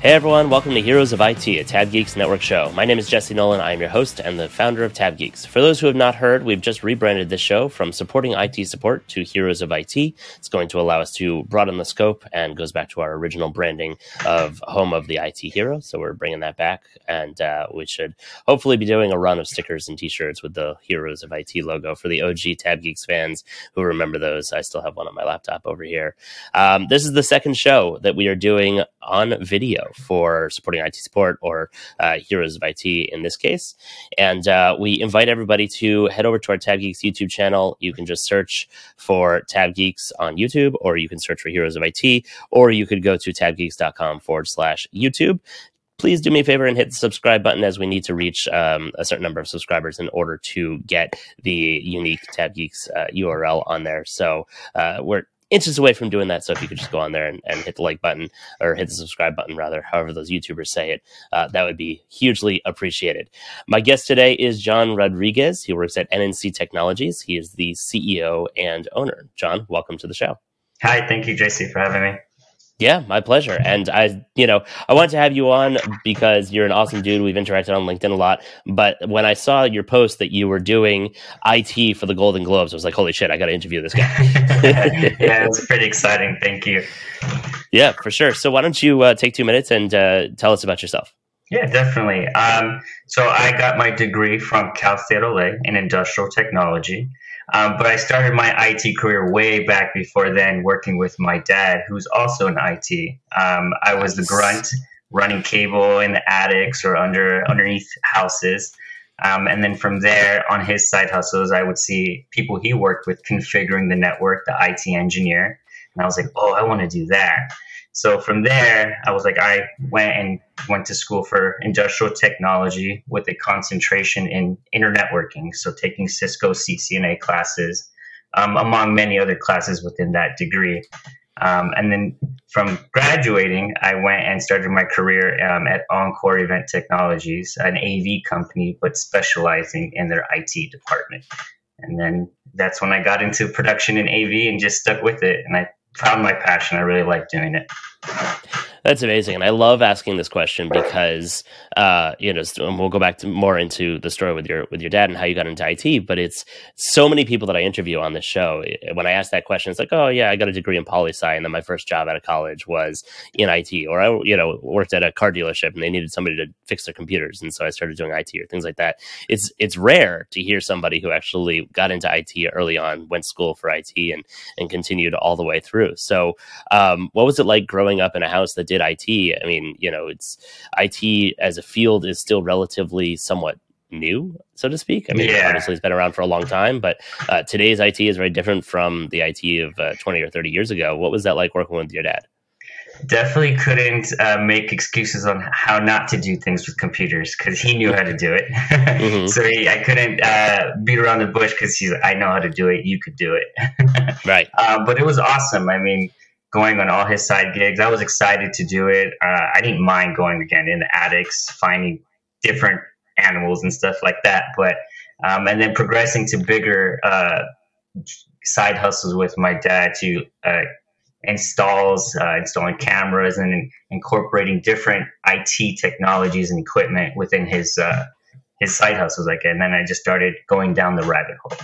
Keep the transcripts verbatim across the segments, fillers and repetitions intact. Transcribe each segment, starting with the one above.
Hey everyone, welcome to Heroes of I T, a Tab Geeks Network show. My name is Jesse Nolan. I am your host and the founder of Tab Geeks. For those who have not heard, we've just rebranded this show from Supporting I T Support to Heroes of I T. It's going to allow us to broaden the scope and goes back to our original branding of Home of the I T Hero. So we're bringing that back, and uh, we should hopefully be doing a run of stickers and t-shirts with the Heroes of I T logo for the O G Tab Geeks fans who remember those. I still have one on my laptop over here. Um, this is the second show that we are doing on video for Supporting I T Support, or uh, Heroes of I T in this case. And uh, we invite everybody to head over to our Tab Geeks YouTube channel. You can just search for Tab Geeks on YouTube, or you can search for Heroes of I T, or you could go to tabgeeks.com forward slash YouTube. Please do me a favor and hit the subscribe button, as we need to reach um, a certain number of subscribers in order to get the unique Tab Geeks uh, U R L on there. So uh, we're inches away from doing that. So if you could just go on there and, and hit the like button, or hit the subscribe button rather, however those YouTubers say it, uh, that would be hugely appreciated. My guest today is John Rodriguez. He works at N N C Technologies. He is the C E O and owner. John, welcome to the show. Hi, thank you, J C, for having me. Yeah, my pleasure. And I, you know, I wanted to have you on because you're an awesome dude. We've interacted on LinkedIn a lot. But when I saw your post that you were doing I T for the Golden Globes, I was like, holy shit, I got to interview this guy. Yeah, it was pretty exciting. Thank you. Yeah, for sure. So why don't you uh, take two minutes and uh, tell us about yourself? Yeah, definitely. Um, so I got my degree from Cal State L A in industrial technology. Um, but I started my I T career way back before then, working with my dad, who's also in I T. Um, I was the grunt running cable in the attics or under underneath houses. Um, and then from there, on his side hustles, I would see people he worked with configuring the network, the I T engineer. And I was like, oh, I want to do that. So from there, I was like, I went and went to school for industrial technology with a concentration in internetworking. So taking Cisco C C N A classes, um, among many other classes within that degree. Um, and then from graduating, I went and started my career um, at Encore Event Technologies, an A V company, but specializing in their I T department. And then that's when I got into production in A V and just stuck with it. And I found my passion. I really like doing it. That's amazing. And I love asking this question because, uh, you know, and we'll go back to more into the story with your, with your dad and how you got into I T, but it's so many people that I interview on this show. When I ask that question, it's like, oh yeah, I got a degree in poli-sci. And then my first job out of college was in I T, or I, you know, worked at a car dealership and they needed somebody to fix their computers. And so I started doing I T or things like that. It's, it's rare to hear somebody who actually got into I T early on, went to school for I T and, and continued all the way through. So, um, what was it like growing up in a house that did I T? I mean, you know, it's I T as a field is still relatively somewhat new, so to speak. I mean, yeah. Obviously it's been around for a long time, but uh, today's I T is very different from the I T of uh, twenty or thirty years ago. What was that like working with your dad? Definitely couldn't uh, make excuses on how not to do things with computers because he knew how to do it. Mm-hmm. So he, I couldn't uh, beat around the bush because he's like, I know how to do it. You could do it. Right. Uh, but it was awesome. I mean, going on all his side gigs, I was excited to do it. Uh, I didn't mind going again in the attics, finding different animals and stuff like that. But um, and then progressing to bigger uh, side hustles with my dad to uh, installs, uh, installing cameras and incorporating different I T technologies and equipment within his uh, his side hustles. Like, and then I just started going down the rabbit hole.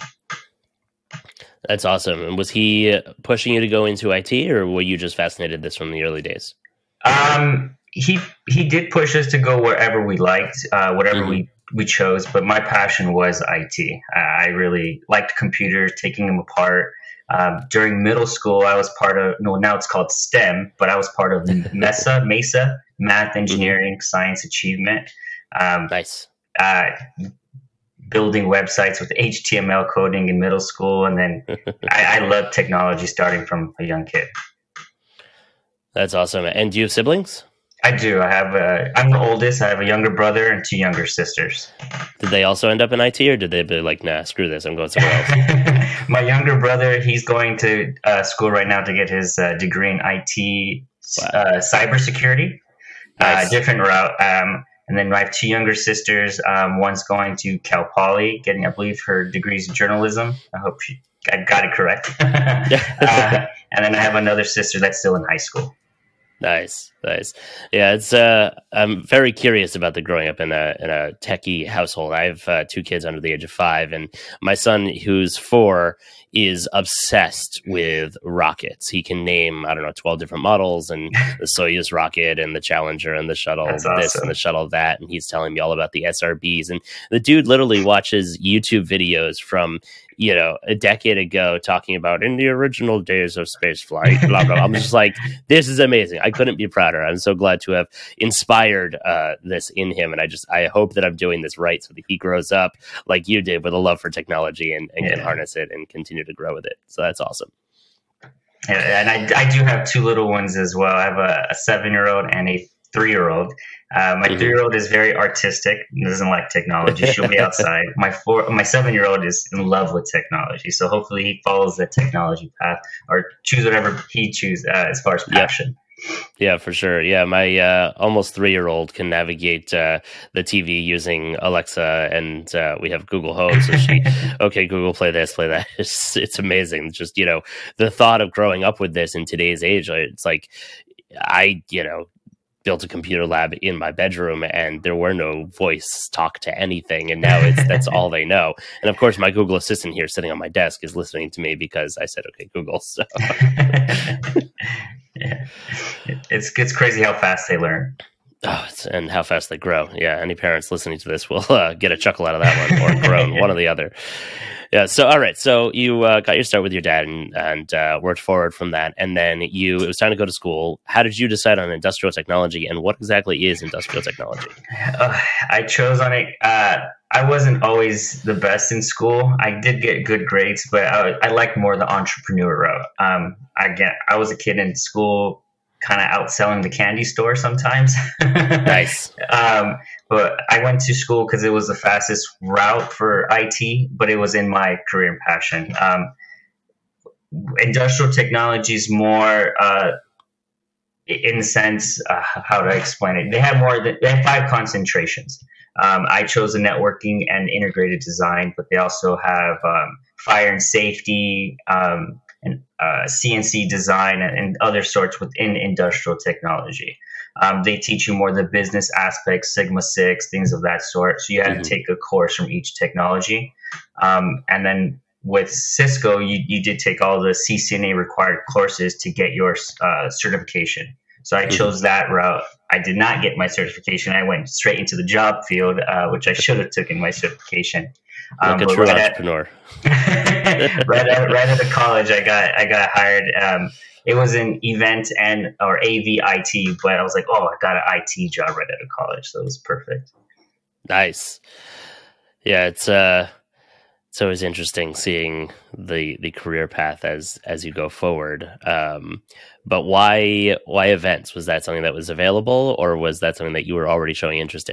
That's awesome. And was he pushing you to go into I T, or were you just fascinated this from the early days? Um, he he did push us to go wherever we liked, uh, whatever mm-hmm. we, we chose. But my passion was I T. Uh, I really liked computers, taking them apart. Um, during middle school, I was part of, no, now it's called STEM, but I was part of MESA, MESA, Math, Engineering, mm-hmm. Science Achievement. Um, nice. Uh, building websites with H T M L coding in middle school. And then I, I love technology starting from a young kid. That's awesome. And do you have siblings? I do. I have a, I'm the oldest. I have a younger brother and two younger sisters. Did they also end up in I T, or did they be like, nah, screw this, I'm going somewhere else? My younger brother, he's going to uh, school right now to get his uh, degree in I T, wow. uh, cybersecurity, nice. uh, different route. Um, and then I have two younger sisters. Um, one's going to Cal Poly, getting, I believe, her degrees in journalism. I hope she, I got it correct. uh, and then I have another sister that's still in high school. Nice, nice. Yeah, it's. Uh, I'm very curious about the growing up in a in a techie household. I have uh, two kids under the age of five, and my son, who's four, is obsessed with rockets. He can name, I don't know, twelve different models, and the Soyuz rocket, and the Challenger, and the shuttle That's this, awesome. and the shuttle that. And he's telling me all about the S R Bs. And the dude literally watches YouTube videos from, you know, a decade ago, talking about in the original days of space flight, blah, blah, blah. I'm just like, this is amazing. I couldn't be prouder. I'm so glad to have inspired uh, this in him. And I just, I hope that I'm doing this right so that he grows up like you did with a love for technology and, and Yeah. can harness it and continue to grow with it. So that's awesome. Yeah, and I, I do have two little ones as well. I have a, a seven-year-old and a three-year-old. Uh, my Mhm. three-year-old is very artistic, doesn't like technology. She'll be outside. My four, my seven-year-old is in love with technology. So hopefully he follows the technology path or choose whatever he chooses uh, as far as Yeah. passion. Yeah, for sure. Yeah, my uh, almost three-year-old can navigate uh, the T V using Alexa, and uh, we have Google Home. So she, okay, Google, play this, play that. It's, it's amazing. Just, you know, the thought of growing up with this in today's age, it's like I, you know, built a computer lab in my bedroom, and there were no voice talk to anything, and now it's that's all they know. And of course, my Google Assistant here sitting on my desk is listening to me because I said, "Okay, Google." So. Yeah. It's it's crazy how fast they learn. Oh, it's, and how fast they grow. Yeah, any parents listening to this will uh, get a chuckle out of that one, or groan, one or the other. Yeah. So, all right. So you uh, got your start with your dad, and, and uh, worked forward from that, and then you it was time to go to school. How did you decide on industrial technology, and what exactly is industrial technology? Uh, I chose on it. Uh, I wasn't always the best in school. I did get good grades, but I, I liked more the entrepreneur route. Um, I get. I was a kid in school, kind of outselling the candy store sometimes. Nice. um, but I went to school because it was the fastest route for I T, but it was in my career and passion. Um, industrial technology is more, uh, in the sense, uh, how do I explain it? They have more than, they have five concentrations. Um, I chose the networking and integrated design, but they also have um, fire and safety, um, and uh, C N C design, and, and other sorts within industrial technology. Um, they teach you more the business aspects, Sigma Six, things of that sort. So you had mm-hmm. to take a course from each technology. Um, and then with Cisco, you, you did take all the C C N A required courses to get your uh, certification. So I chose mm-hmm. that route. I did not get my certification. I went straight into the job field, uh, which I should have taken my certification. Um, like a true right entrepreneur. At, right, out, right out of college, I got I got hired. Um, it was an event and or A V I T, but I was like, oh, I got an I T job right out of college, so it was perfect. Nice. Yeah, it's uh, it's always interesting seeing the the career path as as you go forward. Um, but why why events? Was that something that was available, or was that something that you were already showing interest in?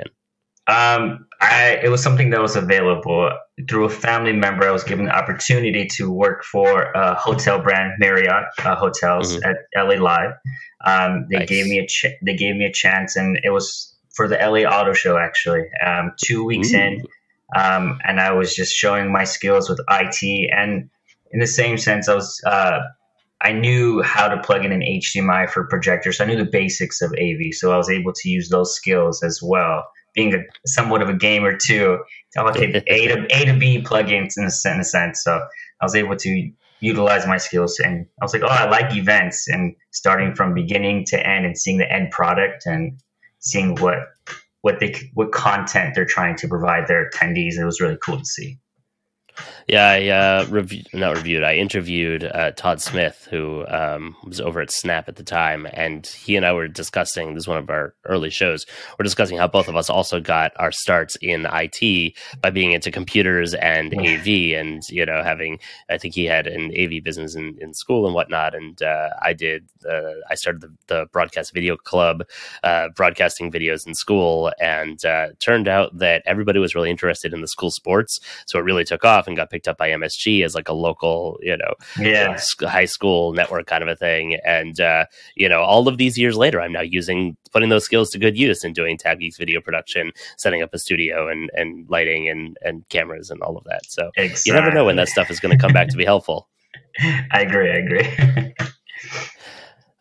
Um, I, it was something that was available through a family member. I was given the opportunity to work for a hotel brand, Marriott uh, Hotels mm-hmm. at L A Live. Um, they nice. gave me a ch- they gave me a chance, and it was for the L A Auto Show actually. Um, two weeks Ooh. in, um, and I was just showing my skills with I T, and in the same sense, I was uh, I knew how to plug in an H D M I for projectors. I knew the basics of A V, so I was able to use those skills as well. Being a somewhat of a gamer too, okay, A to A to B plugins in a, in a sense. So I was able to utilize my skills, and I was like, oh, I like events, and starting from beginning to end, and seeing the end product, and seeing what what they what content they're trying to provide their attendees. It was really cool to see. Yeah, I uh, reviewed, not reviewed, I interviewed uh, Todd Smith, who um, was over at Snap at the time, and he and I were discussing, this is one of our early shows, we're discussing how both of us also got our starts in I T by being into computers and yeah. A V, and, you know, having, I think he had an A V business in, in school and whatnot, and uh, I did, uh, I started the, the Broadcast Video Club, uh, broadcasting videos in school, and uh, turned out that everybody was really interested in the school sports, so it really took off and got picked up by M S G as like a local, you know, yeah. high school network kind of a thing. And, uh, you know, all of these years later, I'm now using, putting those skills to good use and doing TabGeeks video production, setting up a studio and, and lighting and, and cameras and all of that. So exactly. You never know when that stuff is going to come back to be helpful. I agree. I agree.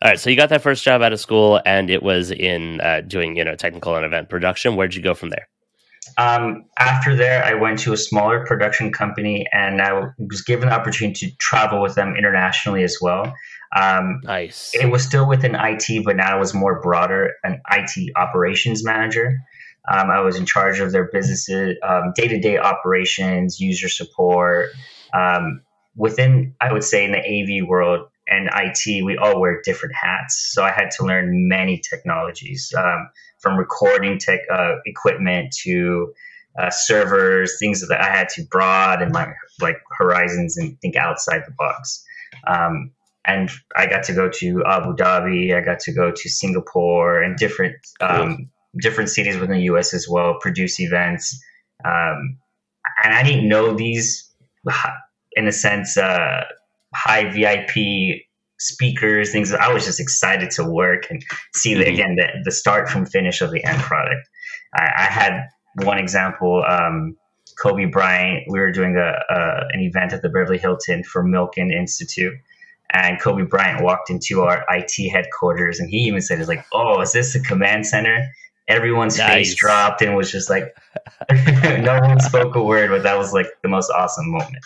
All right, so you got that first job out of school, and it was in uh, doing, you know, technical and event production. Where'd you go from there? Um, after there, I went to a smaller production company, and I was given the opportunity to travel with them internationally as well. Um, Nice. It was still within I T, but now it was more broader, an I T operations manager. Um, I was in charge of their businesses, um, day-to-day operations, user support. Um, within, I would say, in the A V world and I T, we all wear different hats. So I had to learn many technologies, um, from recording tech uh, equipment to uh, servers, things that I had to broaden my like horizons and think outside the box. Um, and I got to go to Abu Dhabi. I got to go to Singapore and different um, cool. different cities within the U S as well, produce events. Um, and I didn't know these, in a sense, uh, high V I P speakers, things. I was just excited to work and see the, mm-hmm. again, the, the start from finish of the end product. I, I had one example, um, Kobe Bryant, we were doing a, a an event at the Beverly Hilton for Milken Institute. And Kobe Bryant walked into our I T headquarters, and he even said, "It's like, oh, is this a command center?" Everyone's nice. Face dropped and was just like, no one spoke a word, but that was like the most awesome moment.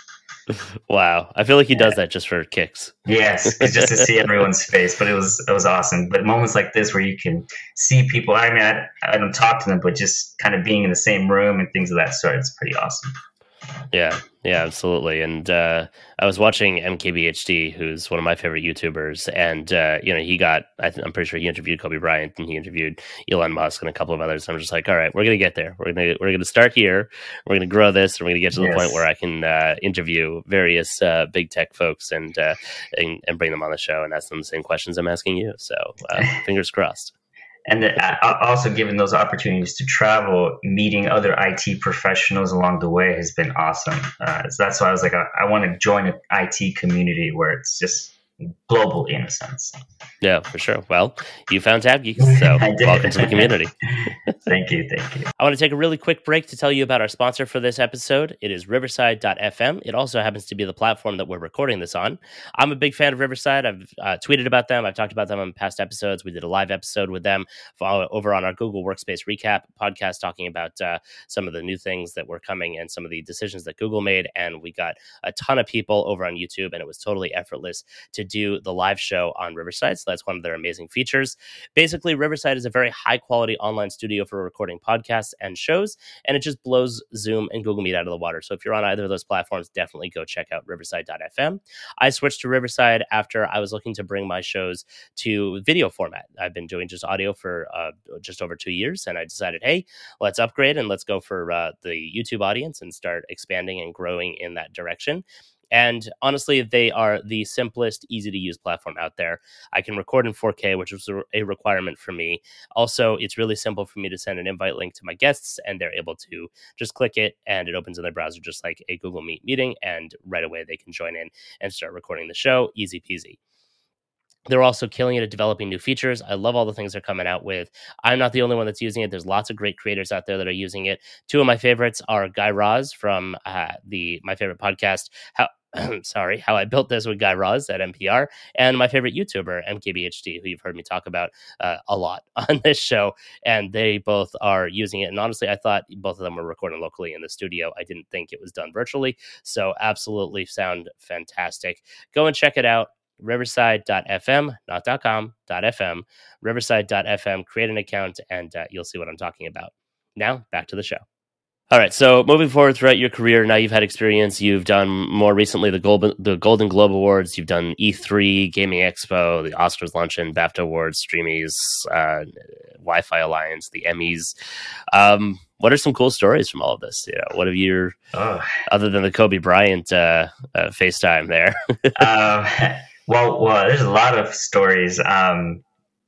Wow, I feel like he does that just for kicks. Yes, just to see everyone's face, but it was it was awesome. But moments like this where you can see people, I mean, I, I don't talk to them, but just kind of being in the same room and things of that sort, it's pretty awesome. Yeah, yeah, absolutely. And uh, I was watching M K B H D, who's one of my favorite YouTubers, and uh, you know, he got, I th- I'm pretty sure he interviewed Kobe Bryant, and he interviewed Elon Musk and a couple of others. I'm just like, all right, we're gonna get there. We're gonna we're gonna start here. We're gonna grow this, and we're gonna get to the yes. point where I can uh, interview various uh, big tech folks and, uh, and and bring them on the show and ask them the same questions I'm asking you. So uh, fingers crossed. And also given those opportunities to travel, meeting other I T professionals along the way has been awesome. Uh, so that's why I was like, I, I want to join an I T community where it's just global in a sense. Yeah, for sure. Well, you found TabGeeks, so welcome to the community. Thank you, thank you. I want to take a really quick break to tell you about our sponsor for this episode. It is Riverside dot f m. It also happens to be the platform that we're recording this on. I'm a big fan of Riverside. I've uh, tweeted about them. I've talked about them on past episodes. We did a live episode with them over on our Google Workspace Recap podcast, talking about uh, some of the new things that were coming and some of the decisions that Google made. And we got a ton of people over on YouTube, and it was totally effortless to do the live show on Riverside. So that's one of their amazing features. Basically, Riverside is a very high quality online studio for recording podcasts and shows, and it just blows Zoom and Google Meet out of the water. So if you're on either of those platforms, definitely go check out Riverside dot f m. I switched to Riverside after I was looking to bring my shows to video format. I've been doing just audio for uh, just over two years, and I decided, hey, let's upgrade and let's go for uh, the YouTube audience and start expanding and growing in that direction. And honestly, they are the simplest, easy to use platform out there. I can record in four K, which was a requirement for me. Also, it's really simple for me to send an invite link to my guests, and they're able to just click it, and it opens in their browser just like a Google Meet meeting, and right away they can join in and start recording the show. Easy peasy. They're also killing it at developing new features. I love all the things they're coming out with. I'm not the only one that's using it. There's lots of great creators out there that are using it. Two of my favorites are Guy Raz from uh, the my favorite podcast, How sorry, How I Built This with Guy Raz at N P R, and my favorite YouTuber, M K B H D, who you've heard me talk about uh, a lot on this show. And they both are using it. And honestly, I thought both of them were recording locally in the studio. I didn't think it was done virtually. So absolutely sound fantastic. Go and check it out. Riverside dot f m, not .com, .fm, Riverside dot f m. Create an account, and uh, you'll see what I'm talking about. Now, back to the show. All right, so moving forward throughout your career, now you've had experience. You've done more recently the Golden, the Golden Globe Awards. You've done E three, Gaming Expo, the Oscars Luncheon, BAFTA Awards, Streamies, uh, Wi-Fi Alliance, the Emmys. Um, what are some cool stories from all of this? You know, what have you, oh. other than the Kobe Bryant uh, uh, FaceTime there? um, well, well, there's a lot of stories. Um,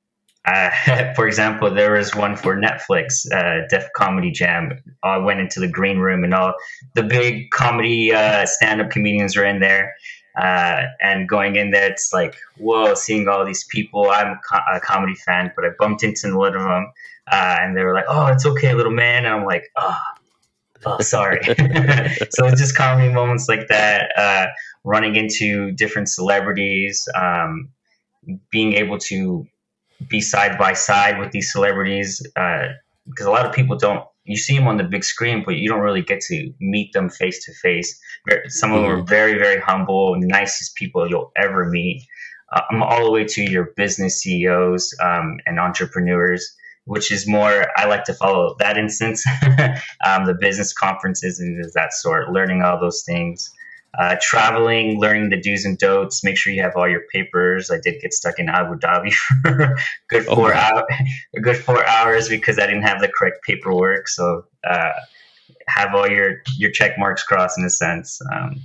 Uh, for example, there was one for Netflix, uh, Def Comedy Jam. I went into the green room, and all the big comedy uh, stand-up comedians were in there. Uh, and going in there, it's like, whoa, seeing all these people. I'm co- a comedy fan, but I bumped into one of them, uh, and they were like, "Oh, it's okay, little man." And I'm like, "Oh, oh sorry." So it's just comedy moments like that, uh, running into different celebrities. Um, being able to be side by side with these celebrities, uh, because a lot of people don't, you see them on the big screen, but you don't really get to meet them face to face. Some of them are very, very humble, nicest people you'll ever meet. Um, all the way to your business C E Os um, and entrepreneurs, which is more, I like to follow that instance, um, the business conferences and that sort, learning all those things. Uh, traveling, learning the do's and don'ts, make sure you have all your papers. I did get stuck in Abu Dhabi for a good four, oh, hour, a good four hours because I didn't have the correct paperwork. So uh, have all your, your check marks crossed in a sense. Um,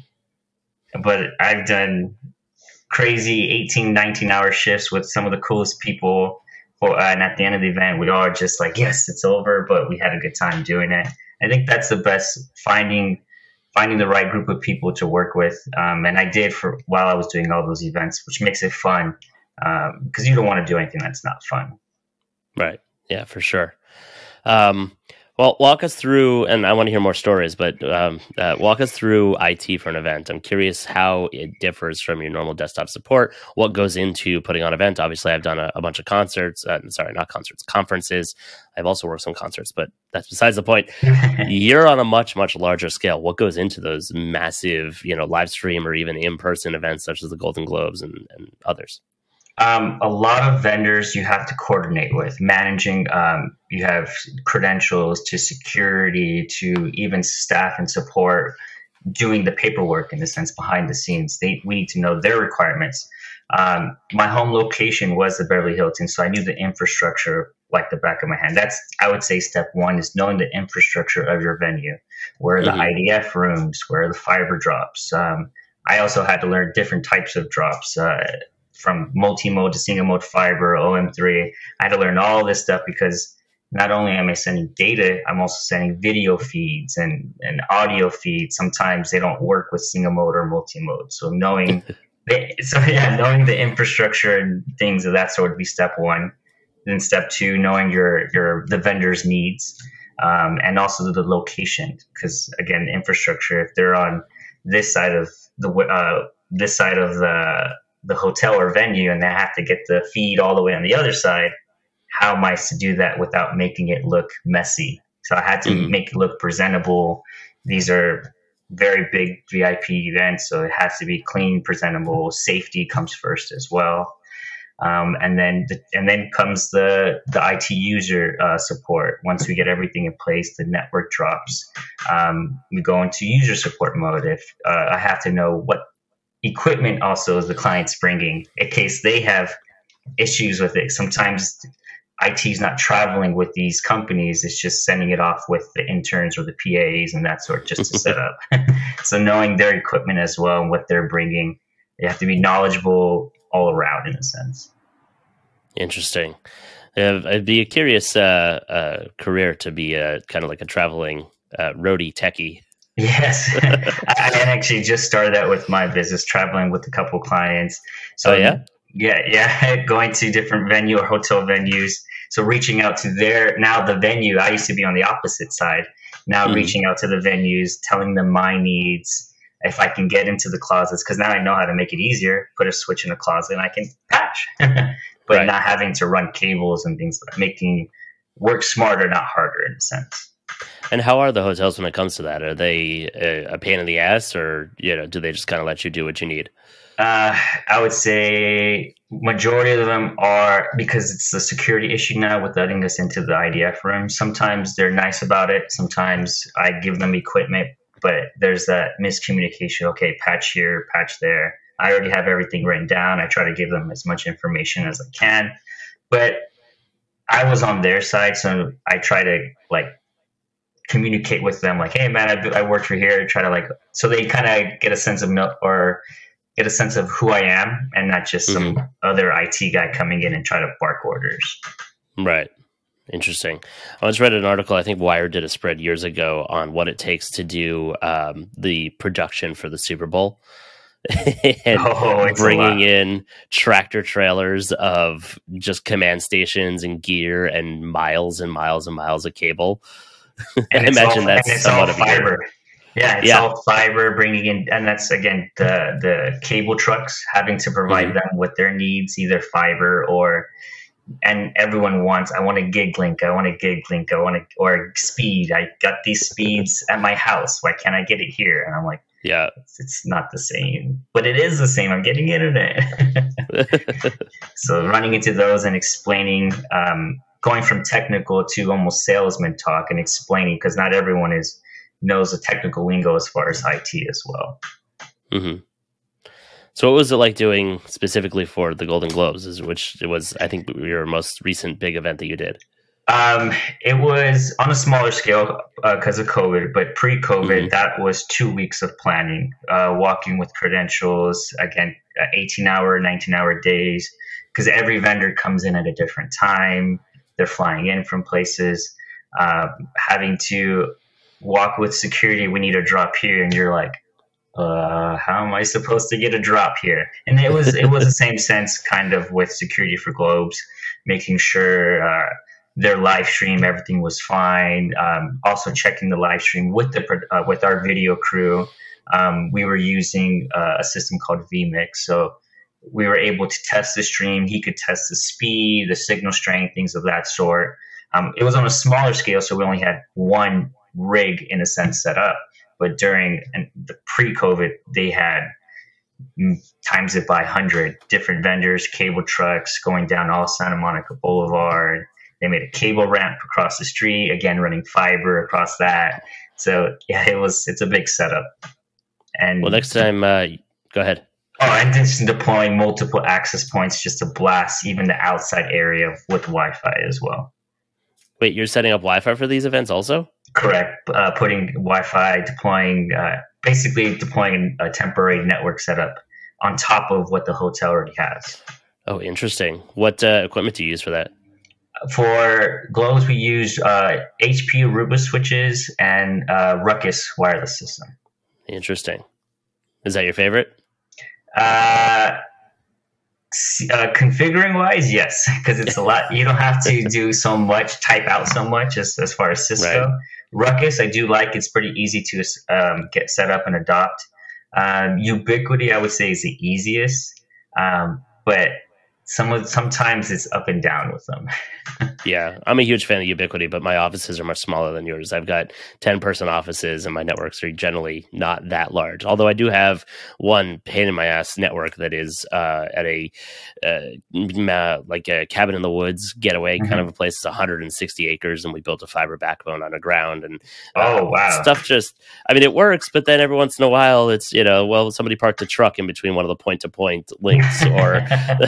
but I've done crazy eighteen, nineteen hour shifts with some of the coolest people. For, uh, and at the end of the event, we all are just like, yes, it's over, but we had a good time doing it. I think that's the best, finding finding the right group of people to work with. Um, and I did for while I was doing all those events, which makes it fun because um, you don't want to do anything that's not fun. Right. Yeah, for sure. Um, well, walk us through, and I want to hear more stories, but um, uh, walk us through I T for an event. I'm curious how it differs from your normal desktop support. What goes into putting on an event? Obviously, I've done a, a bunch of concerts. Uh, sorry, not concerts, conferences. I've also worked on concerts, but that's besides the point. You're on a much, much larger scale. What goes into those massive, you know, live stream or even in-person events such as the Golden Globes and, and others? Um, a lot of vendors you have to coordinate with, managing, um, you have credentials to security to even staff and support, doing the paperwork in the sense behind the scenes. They, we need to know their requirements. Um, my home location was the Beverly Hilton, so I knew the infrastructure like the back of my hand. That's, I would say, step one is knowing the infrastructure of your venue. Where are the mm-hmm. I D F rooms? Where are the fiber drops? Um, I also had to learn different types of drops, uh, from multi-mode to single mode fiber, O M three. I had to learn all this stuff because not only am I sending data, I'm also sending video feeds and, and audio feeds. Sometimes they don't work with single mode or multi-mode. So knowing, the, so yeah, knowing the infrastructure and things of that sort would be step one. Then step two, knowing your, your, the vendor's needs, um, and also the location. Because again, infrastructure, if they're on this side of the, uh, this side of the, the hotel or venue and they have to get the feed all the way on the other side, how am I to do that without making it look messy? So I had to mm-hmm. make it look presentable. These are very big V I P events, so it has to be clean, presentable. Safety comes first as well. Um, and then the, and then comes the, the I T user uh, support. Once we get everything in place, the network drops. Um, we go into user support mode. If uh, I have to know what equipment also is the client's bringing in case they have issues with it. Sometimes I T is not traveling with these companies. It's just sending it off with the interns or the P As and that sort just to set up. So knowing their equipment as well and what they're bringing, you have to be knowledgeable all around in a sense. Interesting. Uh, it'd be a curious uh, uh, career to be a, kind of like a traveling uh, roadie techie. Yes, I actually just started that with my business, traveling with a couple clients. So oh, yeah, yeah, yeah, going to different venue or hotel venues. So reaching out to their, now the venue, I used to be on the opposite side. Now mm-hmm. reaching out to the venues, telling them my needs, if I can get into the closets, because now I know how to make it easier, put a switch in a closet and I can patch, but right. not having to run cables and things, making work smarter, not harder in a sense. And how are the hotels when it comes to that? Are they a, a pain in the ass, or you know, do they just kind of let you do what you need? Uh, I would say majority of them are, because it's a security issue now with letting us into the I D F room. Sometimes they're nice about it. Sometimes I give them equipment, but there's that miscommunication. Okay, patch here, patch there. I already have everything written down. I try to give them as much information as I can, but I was on their side, so I try to like communicate with them like, hey man, I, I work for here, try to like, so they kind of get a sense of no, or get a sense of who I am and not just mm-hmm. some other I T guy coming in and try to bark orders. Right. Interesting. I once read an article, I think Wired did a spread years ago on what it takes to do um, the production for the Super Bowl. and oh, bringing in tractor trailers of just command stations and gear and miles and miles and miles of cable. And I imagine all, that's and it's somewhat all fiber. Yeah, it's Yeah. all fiber bringing in, and that's again the the cable trucks having to provide Mhm. them with their needs, either fiber or, and everyone wants. I want a gig link. I want a gig link. I want to or speed. I got these speeds at my house. Why can't I get it here? And I'm like, Yeah. it's, it's not the same, but it is the same. I'm getting internet. So running into those and explaining, um, going from technical to almost salesman talk and explaining, because not everyone is knows the technical lingo as far as I T as well. hmm So what was it like doing specifically for the Golden Globes, is- which it was, I think, your most recent big event that you did? Um, it was on a smaller scale because of COVID, but pre-COVID, Mhm. that was two weeks of planning, uh, walking with credentials, again, uh, eighteen hour, nineteen hour days, because every vendor comes in at a different time. They're flying in from places, uh, having to walk with security. We need a drop here. And you're like, uh, how am I supposed to get a drop here? And it was, it was the same sense kind of with security for Globes, making sure, uh, their live stream, everything was fine. Um, also checking the live stream with the uh, with our video crew. Um, we were using uh, a system called vMix, so we were able to test the stream. He could test the speed, the signal strength, things of that sort. Um, it was on a smaller scale, so we only had one rig in a sense set up. But during and the pre-COVID, they had mm, times it by one hundred different vendors, cable trucks going down all Santa Monica Boulevard. They made a cable ramp across the street, again running fiber across that. So yeah, it was it's a big setup. And Well, next time, uh, go ahead. oh, and just deploying multiple access points just to blast even the outside area with Wi-Fi as well. Wait, you're setting up Wi-Fi for these events also? Correct. Uh, putting Wi-Fi, deploying, uh, basically deploying a temporary network setup on top of what the hotel already has. Oh, interesting. What uh, equipment do you use for that? For Globes, we use uh, H P Aruba switches and uh, Ruckus wireless system. Interesting. Is that your favorite? Uh, uh, configuring wise, yes, because it's a lot. You don't have to do so much, type out so much as, as far as Cisco. Right. Ruckus, I do like. It's pretty easy to um, get set up and adopt. Um, Ubiquiti, I would say, is the easiest, um, but some of, sometimes it's up and down with them. Yeah, I'm a huge fan of Ubiquiti, but my offices are much smaller than yours. I've got ten-person offices, and my networks are generally not that large. Although I do have one pain-in-my-ass network that is uh, at a uh, like a cabin in the woods getaway mm-hmm. kind of a place. It's one hundred sixty acres, and we built a fiber backbone on the ground. And uh, oh wow, stuff just, I mean, it works, but then every once in a while, it's you know, well, somebody parked a truck in between one of the point-to-point links, or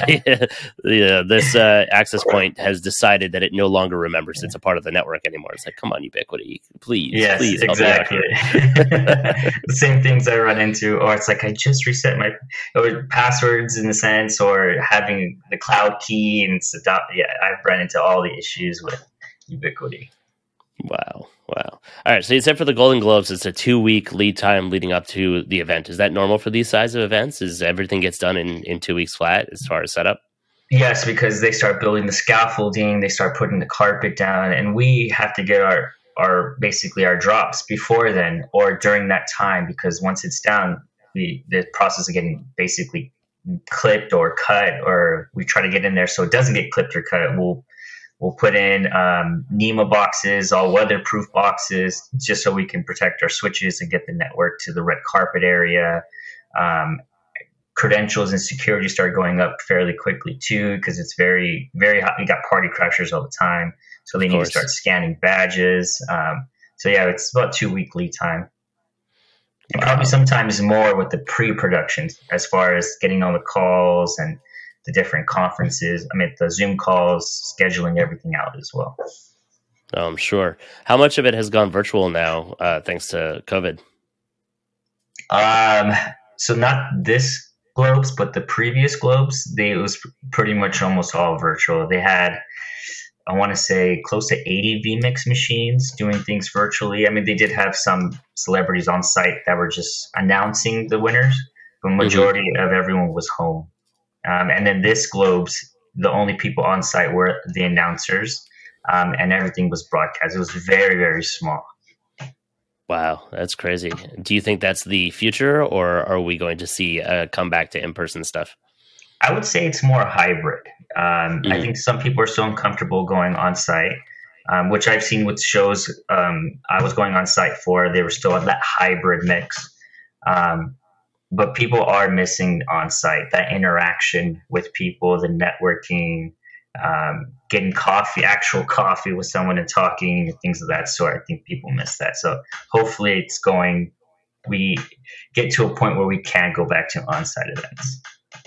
yeah, this uh, access point has decided that it no longer remembers it's a part of the network anymore. It's like, come on, Ubiquiti, please, yes, please, exactly. The same things I run into, or it's like I just reset my or passwords in a sense, or having the cloud key and it's adopt. Yeah, I've run into all the issues with Ubiquiti. Wow. Wow. All right. So you said for the Golden Globes, it's a two week lead time leading up to the event. Is that normal for these size of events? Is everything gets done in, in two weeks flat as far as setup? Yes, because they start building the scaffolding, they start putting the carpet down, and we have to get our, our basically our drops before then or during that time, because once it's down, the, the process of getting basically clipped or cut, or we try to get in there so it doesn't get clipped or cut. We'll we'll put in um, NEMA boxes, all weatherproof boxes, just so we can protect our switches and get the network to the red carpet area. Um, credentials and security start going up fairly quickly too, because it's very, very hot. We got party crashers all the time, so they need to start scanning badges. Um, so yeah, it's about two week lead time, and probably sometimes more with the pre-production as far as getting on the calls and the different conferences. I mean, the Zoom calls, scheduling everything out as well. Oh, I'm sure. How much of it has gone virtual now, uh, thanks to COVID? Um, so not this Globes, but the previous Globes, they it was pretty much almost all virtual. They had, I want to say, close to eighty vMix machines doing things virtually. I mean, they did have some celebrities on site that were just announcing the winners, but majority mm-hmm. of everyone was home. Um, and then this Globes, the only people on site were the announcers, um, and everything was broadcast. It was very, very small. Wow, that's crazy. Do you think that's the future, or are we going to see a comeback to in-person stuff? I would say it's more hybrid. Um, Mm-hmm. I think some people are still uncomfortable going on site, um, which I've seen with shows um, I was going on site for. They were still at that hybrid mix. Um, but people are missing on site, that interaction with people, the networking, um, getting coffee, actual coffee with someone and talking and things of that sort. I think people miss that. So hopefully it's going, we get to a point where we can go back to on-site events.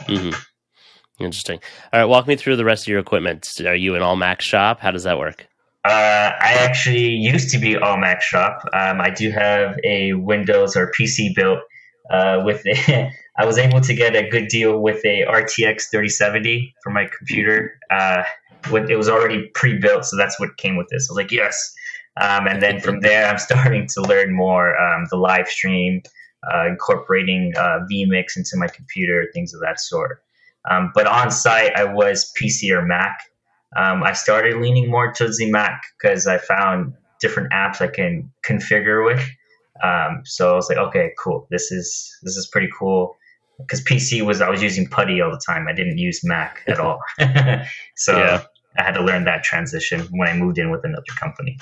Mm-hmm. Interesting. All right, walk me through the rest of your equipment. Are you an all Mac shop? How does that work? Uh, I actually used to be all Mac shop. Um, I do have a Windows or P C built uh, with a, I was able to get a good deal with a R T X thirty seventy for my computer. Uh, with, it was already pre-built, so that's what came with this. I was like, yes. Um, and then from there, I'm starting to learn more um, the live stream, uh, incorporating uh, vMix into my computer, things of that sort. Um, but on site, I was P C or Mac. Um, I started leaning more towards the Mac because I found different apps I can configure with. Um, so I was like, okay, cool. This is this is pretty cool. Because P C was I was using PuTTY all the time. I didn't use Mac at all. So yeah. I had to learn that transition when I moved in with another company.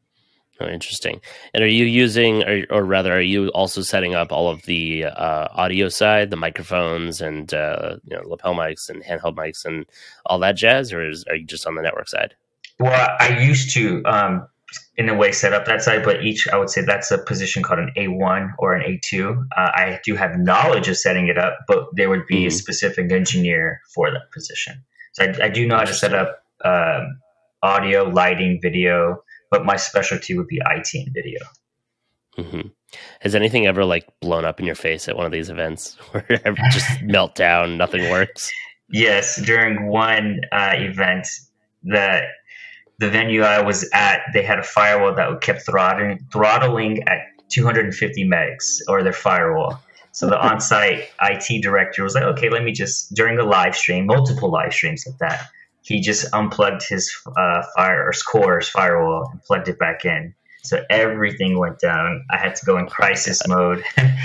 Oh, interesting. And are you using, or, or rather, are you also setting up all of the uh, audio side, the microphones and uh, you know, lapel mics and handheld mics and all that jazz, or is, are you just on the network side? Well, I used to, um, in a way, set up that side, but each, I would say that's a position called an A one or an A two. Uh, I do have knowledge of setting it up, but there would be mm-hmm. a specific engineer for that position. So I, I do know how to set up um, audio, lighting, video, but my specialty would be I T and video. Mm-hmm. Has anything ever like blown up in your face at one of these events where it just melt down, nothing works? Yes. During one uh, event, the the venue I was at, they had a firewall that kept throttling, throttling at two hundred fifty megs, or their firewall. So the on-site I T director was like, okay, let me just, during the live stream, multiple live streams like that, he just unplugged his uh, fire or Score's firewall and plugged it back in. So everything went down. I had to go in crisis mode.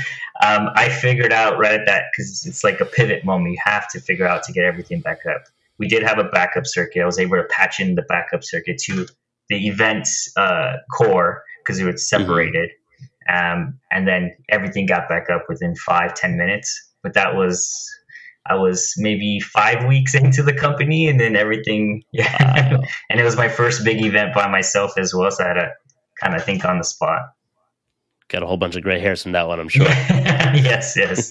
um, I figured out right at that, because it's like a pivot moment. You have to figure out to get everything back up. We did have a backup circuit. I was able to patch in the backup circuit to the event's uh, core because it was separated. Mm-hmm. Um, and then everything got back up within five, ten minutes. But that was... I was maybe five weeks into the company, and then everything, yeah. Wow. And it was my first big event by myself as well, so I had to kind of think on the spot. Got a whole bunch of gray hairs from that one, I'm sure. yes, yes.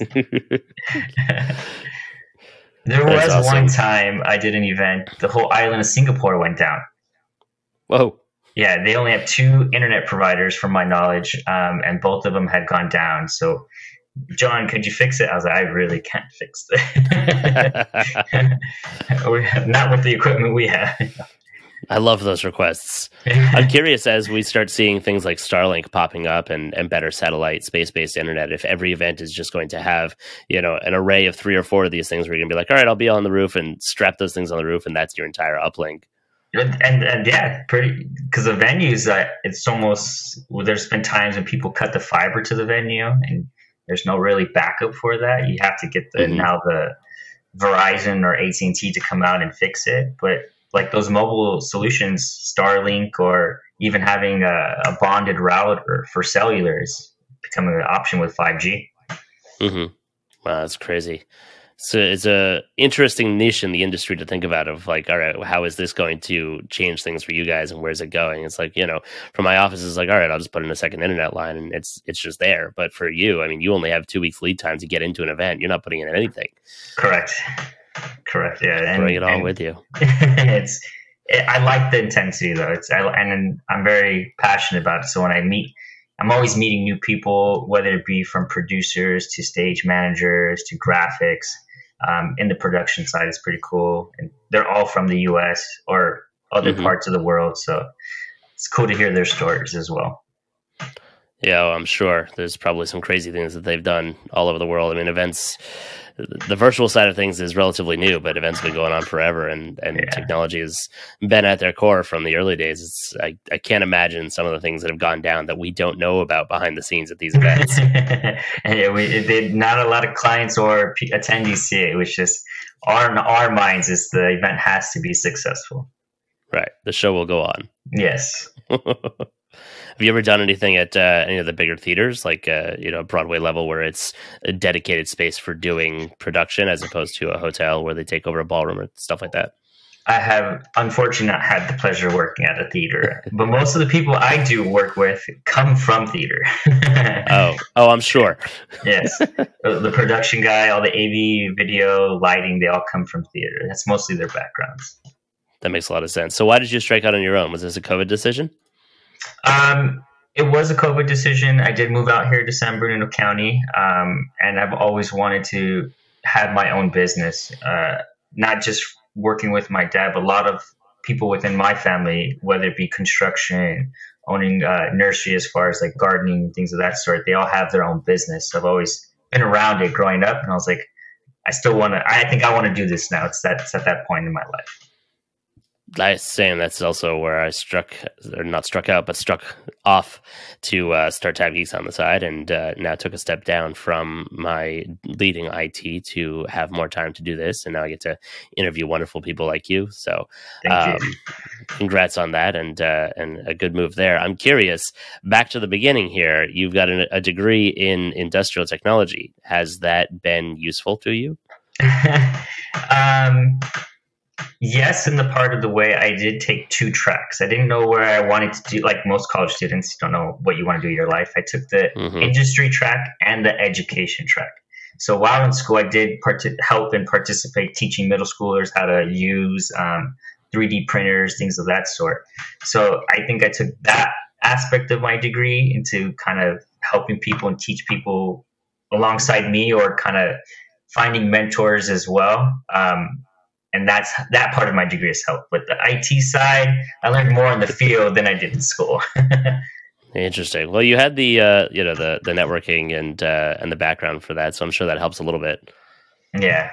There was awesome. One time I did an event, the whole island of Singapore went down. Whoa. Yeah, they only have two internet providers from my knowledge, um, and both of them had gone down, so... John, could you fix it? I was like, I really can't fix it. Not with the equipment we have. I love those requests. I'm curious, as we start seeing things like Starlink popping up and, and better satellite space-based internet, if every event is just going to have, you know, an array of three or four of these things where you're going to be like, all right, I'll be on the roof and strap those things on the roof, and that's your entire uplink. And, and, and yeah, pretty, because the venues, uh, it's almost, well, there's been times when people cut the fiber to the venue, and there's no really backup for that. You have to get the mm-hmm. now the Verizon or A T and T to come out and fix it. But like those mobile solutions, Starlink, or even having a, a bonded router for cellular is becoming an option with five G. Mm-hmm. Wow, that's crazy. So it's a interesting niche in the industry to think about of like, all right, how is this going to change things for you guys and where's it going? It's like, you know, for my office, it's like, all right, I'll just put in a second internet line and it's it's just there. But for you, I mean, you only have two weeks lead time to get into an event. You're not putting in anything. Correct. Correct. Yeah. And, bring it all and with you. it's, it, I like the intensity though. It's, I, and I'm very passionate about it. So when I meet, I'm always meeting new people, whether it be from producers to stage managers to graphics. Um, in the production side, it's pretty cool. And they're all from the U S or other mm-hmm. parts of the world. So it's cool to hear their stories as well. Yeah, well, I'm sure there's probably some crazy things that they've done all over the world. I mean, events the virtual side of things is relatively new, but events have been going on forever, and, and yeah. technology has been at their core from the early days. It's, I, I can't imagine some of the things that have gone down that we don't know about behind the scenes at these events. yeah, we it did not a lot of clients or p- attendees see it. It was just our our minds is the event has to be successful. Right, the show will go on. Yes. Have you ever done anything at uh, any of the bigger theaters, like uh, you know, Broadway level, where it's a dedicated space for doing production, as opposed to a hotel where they take over a ballroom or stuff like that? I have, unfortunately, not had the pleasure of working at a theater, but most of the people I do work with come from theater. oh, oh, I'm sure. Yes, the, the production guy, all the A V, video, lighting, they all come from theater. That's mostly their backgrounds. That makes a lot of sense. So, why did you strike out on your own? Was this a COVID decision? Um, it was a COVID decision. I did move out here to San Bernardino County, um, and I've always wanted to have my own business, uh, not just working with my dad, but a lot of people within my family, whether it be construction, owning a nursery as far as like gardening, things of that sort, they all have their own business. So I've always been around it growing up, and I was like, I still want to, I think I want to do this now. It's that, it's at that point in my life. I saying that's also where I struck, or not struck out, but struck off to uh, start Tab Geeks on the side, and uh, now took a step down from my leading I T to have more time to do this, and now I get to interview wonderful people like you. So, um, you. congrats on that, and uh, and a good move there. I'm curious. Back to the beginning here. You've got an, a degree in industrial technology. Has that been useful to you? um. Yes, in the part of the way I did take two tracks. I didn't know where I wanted to do, like most college students, you don't know what you want to do in your life. I took the mm-hmm. industry track and the education track. So while in school, I did part- help and participate teaching middle schoolers how to use um, three D printers, things of that sort. So I think I took that aspect of my degree into kind of helping people and teach people alongside me, or kind of finding mentors as well. Um, And that's that part of my degree has helped. With the I T side, I learned more in the field than I did in school. Interesting. Well, you had the uh, you know the the networking and uh, and the background for that, so I'm sure that helps a little bit. Yeah.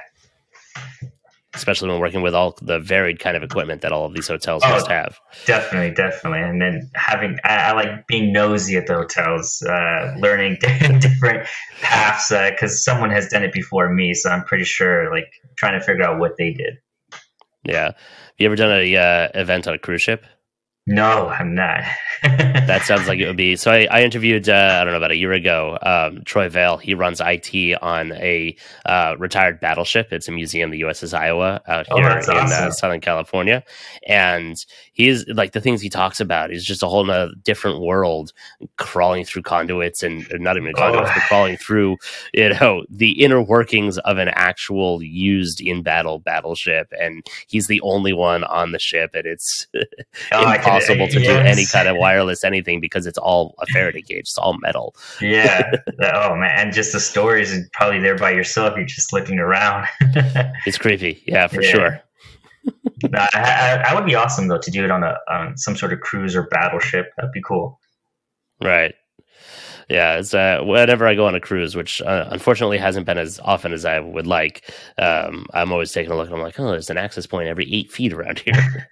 Especially when working with all the varied kind of equipment that all of these hotels oh, must have. Definitely, definitely. And then having, I, I like being nosy at the hotels, uh, learning different paths because uh, someone has done it before me. So I'm pretty sure, like, trying to figure out what they did. Yeah. Have you ever done a uh, event on a cruise ship? No, I'm not. That sounds like it would be. So I, I interviewed, uh, I don't know, about a year ago, um, Troy Vale. He runs I T on a uh, retired battleship. It's a museum, the U S S Iowa, out here oh, in awesome. uh, Southern California. And he's like, the things he talks about is just a whole nother different world, crawling through conduits and not even conduits, oh. but crawling through, you know, the inner workings of an actual used in battle battleship. And he's the only one on the ship. And it's oh, impossible to yes. do any kind of wireless anything because it's all a Faraday cage. It's all metal. Yeah. Oh man. And just the stories is probably there by yourself. You're just looking around. It's creepy. Yeah, for yeah. sure. No, I, I, I would be awesome though to do it on a on some sort of cruise or battleship. That'd be cool. Right. Yeah, it's uh, whenever I go on a cruise, which uh, unfortunately hasn't been as often as I would like, um, I'm always taking a look and I'm like, oh, there's an access point every eight feet around here.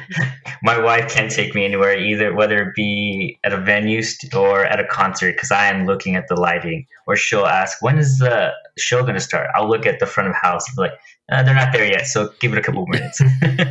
My wife can't take me anywhere either, whether it be at a venue st- or at a concert, because I am looking at the lighting. Or she'll ask, when is the show going to start? I'll look at the front of the house and be like, uh, they're not there yet, so give it a couple minutes.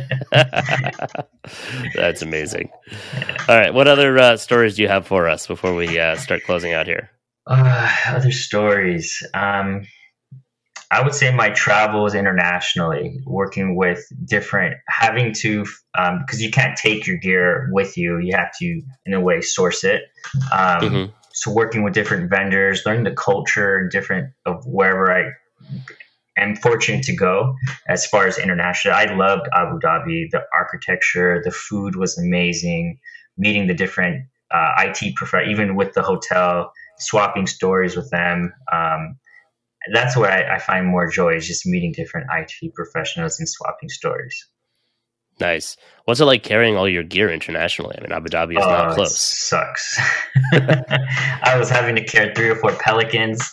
That's amazing. All right, what other uh, stories do you have for us before we uh, start closing out here? Uh, other stories. Um, I would say my travels internationally, working with different, having to, um, because you can't take your gear with you. You have to, in a way, source it. Um, mm-hmm. So working with different vendors, learning the culture and different of wherever I am fortunate to go as far as international. I loved Abu Dhabi. The architecture, the food was amazing. Meeting the different uh, I T professionals, even with the hotel, swapping stories with them. Um, That's where I, I find more joy, is just meeting different I T professionals and swapping stories. Nice. What's it like carrying all your gear internationally? I mean, Abu Dhabi is oh, not close. It sucks. I was having to carry three or four Pelicans.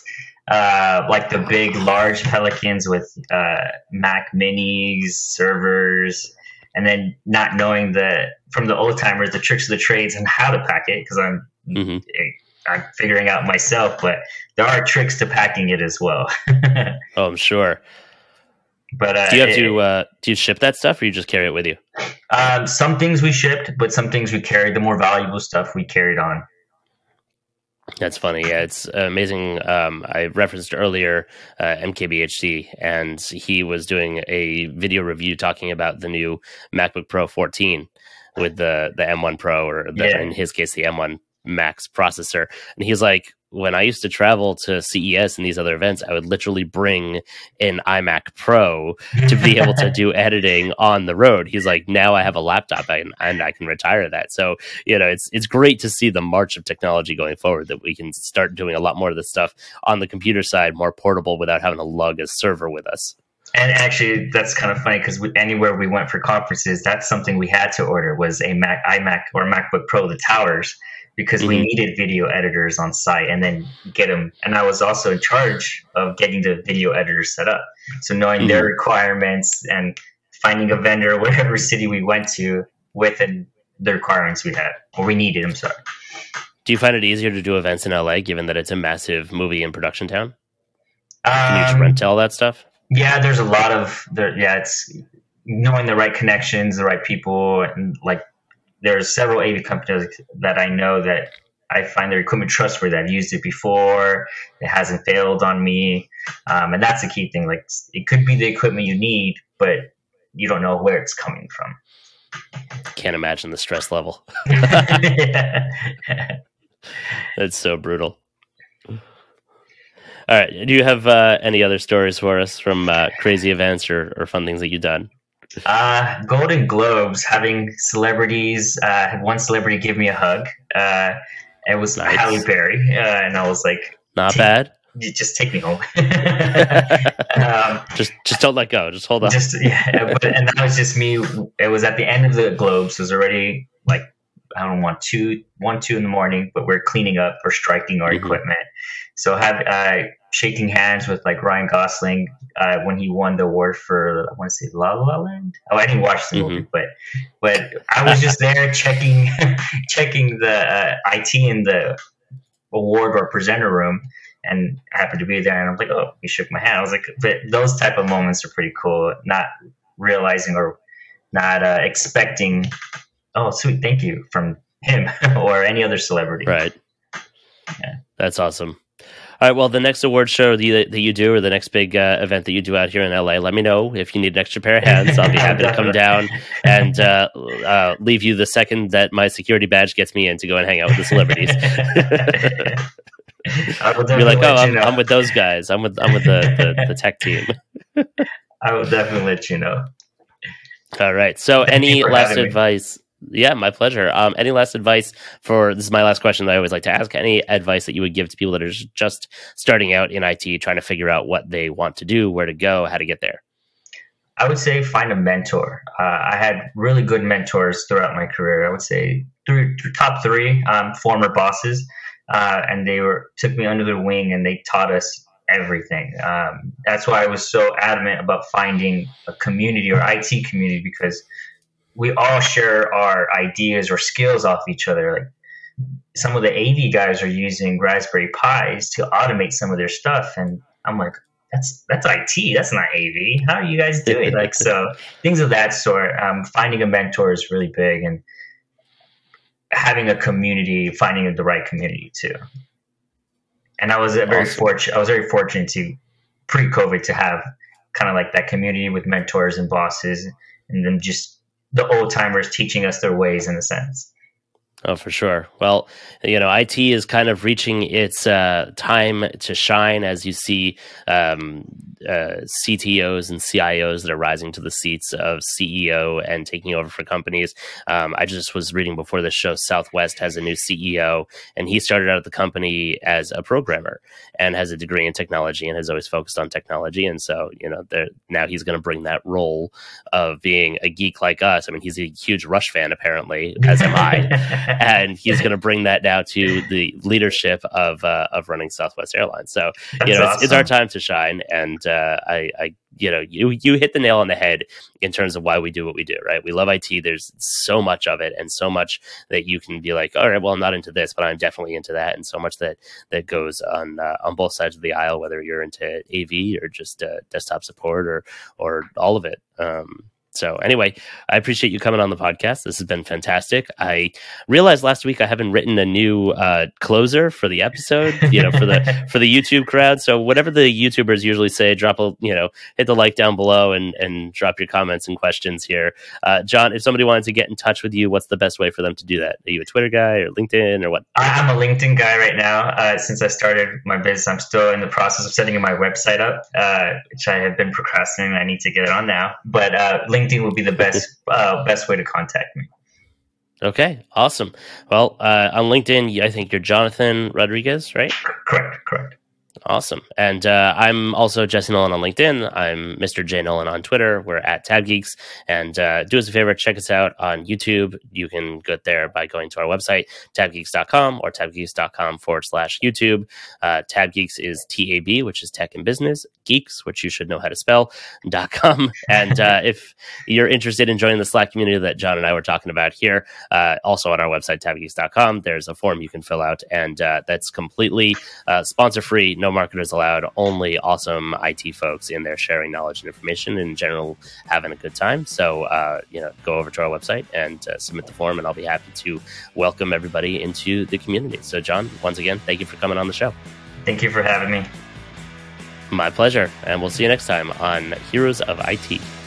uh, like the big, large Pelicans with uh, Mac Minis, servers, and then not knowing the from the old timers the tricks of the trades and how to pack it because I'm mm-hmm. I'm figuring out myself, but there are tricks to packing it as well. Oh, I'm sure. But uh, do you have it, to uh, do you ship that stuff, or you just carry it with you? Um, some things we shipped, but some things we carried. The more valuable stuff we carried on. That's funny. Yeah, it's amazing. Um, I referenced earlier uh, M K B H D, and he was doing a video review talking about the new MacBook Pro fourteen with the the M one Pro, or the, yeah. in his case, the M one Max processor. And he's like, when I used to travel to C E S and these other events, I would literally bring an iMac Pro to be able to do editing on the road. He's like, now I have a laptop and, and I can retire that. So, you know, it's it's great to see the march of technology going forward, that we can start doing a lot more of this stuff on the computer side, more portable, without having to lug a server with us. And actually, that's kind of funny because anywhere we went for conferences, that's something we had to order was a Mac, iMac or MacBook Pro, the towers, because mm-hmm. we needed video editors on site and then get them. And I was also in charge of getting the video editors set up. So knowing mm-hmm. their requirements and finding a vendor, whatever city we went to, with and the requirements we had, or we needed, I'm sorry. Do you find it easier to do events in L A, given that it's a massive movie and production town? Can you just Um, rent all that stuff? Yeah, there's a lot of there. Yeah, it's knowing the right connections, the right people, and like there's several A V companies that I know that I find their equipment trustworthy. I've used it before; it hasn't failed on me, um, and that's the key thing. Like it could be the equipment you need, but you don't know where it's coming from. Can't imagine the stress level. That's so brutal. All right. Do you have uh, any other stories for us from uh, crazy events or, or fun things that you've done? Uh, Golden Globes, having celebrities, uh, had one celebrity give me a hug. Uh, it was nice. Halle Berry. Uh, and I was like, not bad. Just take me home. um, just just don't let go. Just hold on. Just, yeah, but, and that was just me. It was at the end of the Globes. It was already like, I don't want two, one, two in the morning, but we're cleaning up or striking our mm-hmm. equipment. So have uh, shaking hands with like Ryan Gosling uh, when he won the award for, I want to say La La Land. Oh, I didn't watch the mm-hmm. movie, but but I was just there checking checking the uh, I T in the award or presenter room, and I happened to be there, and I'm like, oh, he shook my hand. I was like, but those type of moments are pretty cool. Not realizing or not uh, expecting, oh, sweet, thank you from him or any other celebrity. Right. Yeah. That's awesome. All right. Well, the next award show that you, that you do, or the next big uh, event that you do out here in L A, let me know if you need an extra pair of hands. I'll be happy to come down and uh, uh, leave you the second that my security badge gets me in to go and hang out with the celebrities. You're like, oh, I'm, you know. I'm with those guys. I'm with I'm with the, the, the tech team. I will definitely let you know. All right. So, Thank any last advice? Me. Yeah, my pleasure. Um, any last advice for, this is my last question that I always like to ask, any advice that you would give to people that are just starting out in I T, trying to figure out what they want to do, where to go, how to get there? I would say find a mentor. Uh, I had really good mentors throughout my career. I would say three, top three um, former bosses, uh, and they were took me under their wing and they taught us everything. Um, that's why I was so adamant about finding a community or I T community, because we all share our ideas or skills off each other. Like some of the A V guys are using Raspberry Pis to automate some of their stuff, and I'm like, that's that's I T. That's not A V. How are you guys doing? Like, so things of that sort. Um, finding a mentor is really big, and having a community, finding the right community too. And I was very awesome. fortunate. I was very fortunate to pre-COVID to have kind of like that community with mentors and bosses, and then just the old timers teaching us their ways in a sense. Oh, for sure. Well, you know, I T is kind of reaching its uh, time to shine, as you see um, uh, C T Os and C I Os that are rising to the seats of C E O and taking over for companies. Um, I just was reading before this show, Southwest has a new C E O, and he started out at the company as a programmer and has a degree in technology and has always focused on technology. And so, you know, now he's going to bring that role of being a geek like us. I mean, he's a huge Rush fan, apparently, as am I. and he's going to bring that now to the leadership of uh, of running Southwest Airlines. So That's you know, awesome. it's, it's our time to shine, and uh, I, I, you know, you you hit the nail on the head in terms of why we do what we do. Right? We love I T. There's so much of it, and so much that you can be like, all right, well, I'm not into this, but I'm definitely into that, and so much that that goes on uh, on both sides of the aisle, whether you're into A V or just uh, desktop support or or all of it. Um, So anyway, I appreciate you coming on the podcast. This has been fantastic. I realized last week I haven't written a new uh, closer for the episode, you know, for the for the YouTube crowd. So whatever the YouTubers usually say, drop a, you know, hit the like down below and and drop your comments and questions here. Uh, John, if somebody wanted to get in touch with you, what's the best way for them to do that? Are you a Twitter guy or LinkedIn or what? I'm a LinkedIn guy right now. Uh, since I started my business, I'm still in the process of setting my website up, uh, which I have been procrastinating. I need to get it on now. But uh, LinkedIn would be the best uh, best way to contact me. Okay, awesome. Well, uh, on LinkedIn, I think you're Jonathan Rodriguez, right? Correct, correct. Awesome. And uh, I'm also Jesse Nolan on LinkedIn. I'm Mister J Nolan on Twitter. We're at TabGeeks. And uh, do us a favor, check us out on YouTube. You can get there by going to our website, tabgeeks dot com or tabgeeks.com forward slash YouTube. Uh, TabGeeks is T A B, which is tech and business, geeks, which you should know how to spell, dot com. And uh, if you're interested in joining the Slack community that John and I were talking about here, uh, also on our website, tabgeeks dot com, there's a form you can fill out. And uh, that's completely uh, sponsor-free, no marketers allowed, only awesome I T folks in there sharing knowledge and information, and in general having a good time. So uh, you know, go over to our website and uh, submit the form, and I'll be happy to welcome everybody into the community. So John, once again, thank you for coming on the show. Thank you for having me. My pleasure, and we'll see you next time on Heroes of I T.